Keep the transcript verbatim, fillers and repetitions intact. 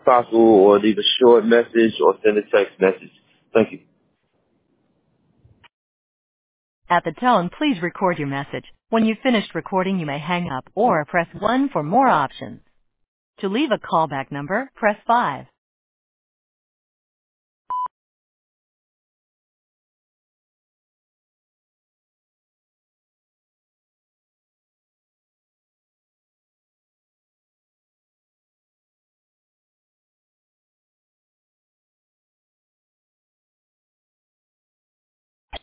possible, or leave a short message or send a text message. Thank you. At the tone, please record your message. When you've finished recording, you may hang up or press one for more options. To leave a callback number, press five.